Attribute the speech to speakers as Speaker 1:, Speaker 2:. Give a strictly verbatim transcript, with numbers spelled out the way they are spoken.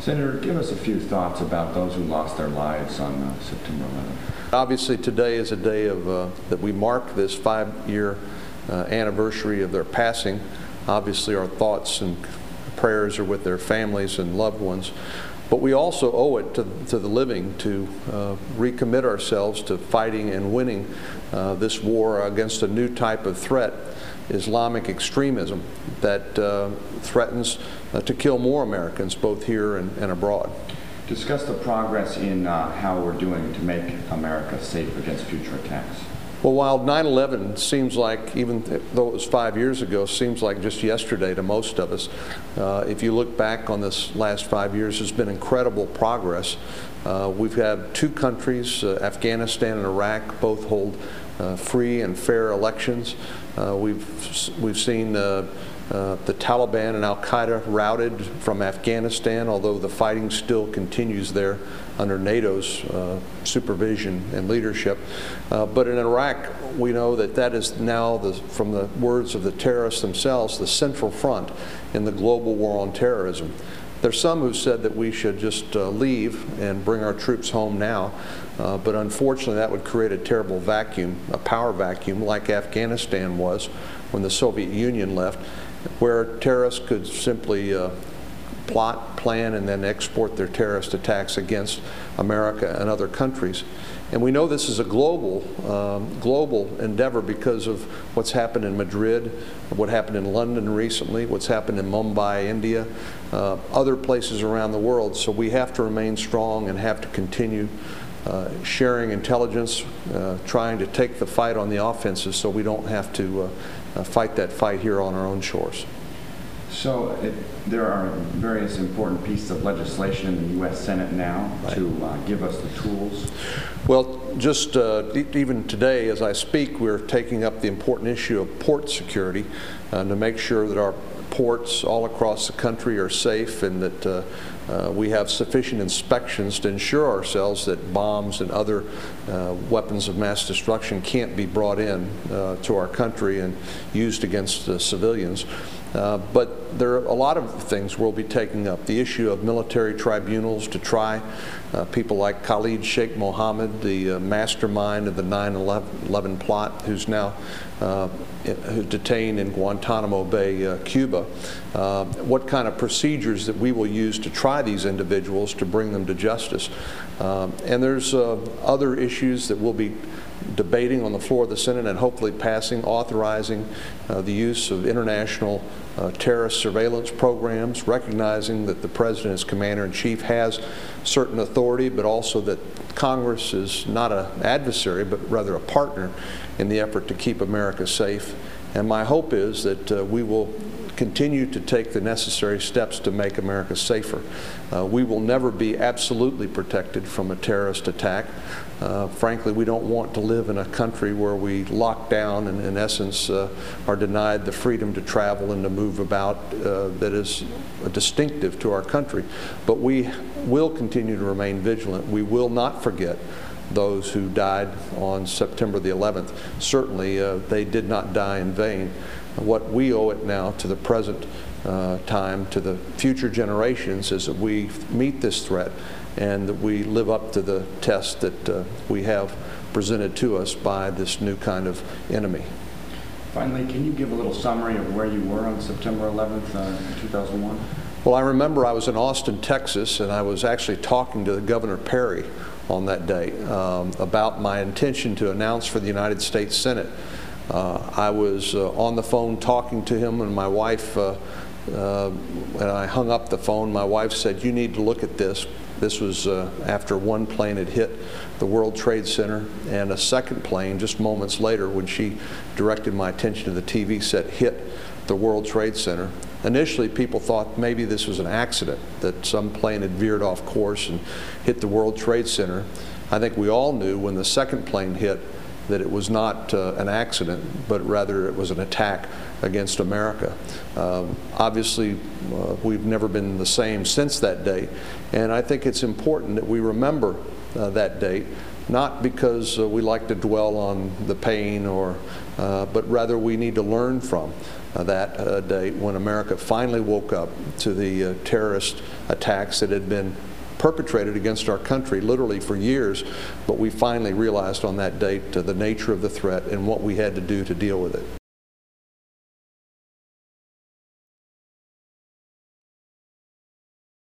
Speaker 1: Senator, give us a few thoughts about those who lost their lives on uh, September eleventh.
Speaker 2: Obviously, today is a day of uh, that we mark this five-year uh, anniversary of their passing. Obviously, our thoughts and prayers are with their families and loved ones. But we also owe it to, to the living to uh, recommit ourselves to fighting and winning uh, this war against a new type of threat, Islamic extremism, that uh, threatens uh, to kill more Americans both here and, and abroad.
Speaker 1: Discuss the progress in uh, how we're doing to make America safe against future attacks.
Speaker 2: Well, while nine eleven seems like, even though it was five years ago, seems like just yesterday to most of us, uh, if you look back on this last five years, there's been incredible progress. Uh, we've had two countries, uh, Afghanistan and Iraq, both hold uh, free and fair elections. Uh, we've, we've seen uh, Uh, the Taliban and Al-Qaeda routed from Afghanistan, although the fighting still continues there under NATO's uh, supervision and leadership. Uh, but in Iraq, we know that that is now, the, from the words of the terrorists themselves, the central front in the global war on terrorism. There's some who said that we should just uh, leave and bring our troops home now, uh, but unfortunately that would create a terrible vacuum, a power vacuum like Afghanistan was when the Soviet Union left, where terrorists could simply uh, plot, plan, and then export their terrorist attacks against America and other countries. And we know this is a global, um, global endeavor because of what's happened in Madrid, what happened in London recently, what's happened in Mumbai, India, uh, other places around the world. So we have to remain strong and have to continue uh, sharing intelligence, uh, trying to take the fight on the offensive so we don't have to uh, Uh, fight that fight here on our own shores.
Speaker 1: So it, there are various important pieces of legislation in the U S Senate now right. to uh, give us the tools.
Speaker 2: Well, just uh, e even today as I speak, we're taking up the important issue of port security uh, to make sure that our ports all across the country are safe and that uh, uh, we have sufficient inspections to ensure ourselves that bombs and other uh, weapons of mass destruction can't be brought in uh, to our country and used against uh, civilians. Uh, but there are a lot of things we'll be taking up. The issue of military tribunals to try uh, people like Khalid Sheikh Mohammed, the uh, mastermind of the nine eleven plot, who's now uh, who's detained in Guantanamo Bay, uh, Cuba. Uh, what kind of procedures that we will use to try these individuals to bring them to justice. Uh, and there's uh, other issues that we'll be debating on the floor of the Senate and hopefully passing, authorizing uh, the use of international uh, terrorist surveillance programs, recognizing that the President as Commander-in-Chief has certain authority, but also that Congress is not an adversary, but rather a partner in the effort to keep America safe. And my hope is that uh, we will continue to take the necessary steps to make America safer. Uh, we will never be absolutely protected from a terrorist attack. Uh, frankly, we don't want to live in a country where we lock down and, in essence, uh, are denied the freedom to travel and to move about uh, that is distinctive to our country. But we will continue to remain vigilant. We will not forget those who died on September the eleventh. Certainly, uh, they did not die in vain. What we owe it now to the present uh, time, to the future generations, is that we meet this threat and that we live up to the test that uh, we have presented to us by this new kind of enemy.
Speaker 1: Finally, can you give a little summary of where you were on September eleventh, uh, two thousand one?
Speaker 2: Well, I remember I was in Austin, Texas, and I was actually talking to Governor Perry on that day um, about my intention to announce for the United States Senate. Uh, I was uh, on the phone talking to him, and my wife, uh, uh, and I hung up the phone. My wife said, "You need to look at this." This was uh, after one plane had hit the World Trade Center, and a second plane, just moments later, when she directed my attention to the T V set, hit the World Trade Center. Initially, people thought maybe this was an accident, that some plane had veered off course and hit the World Trade Center. I think we all knew when the second plane hit that it was not uh, an accident, but rather it was an attack against America. Um, obviously, uh, we've never been the same since that day, and I think it's important that we remember uh, that date, not because uh, we like to dwell on the pain, or, uh, but rather we need to learn from uh, that uh, date when America finally woke up to the uh, terrorist attacks that had been perpetrated against our country literally for years, but we finally realized on that date uh, the nature of the threat and what we had to do to deal with it.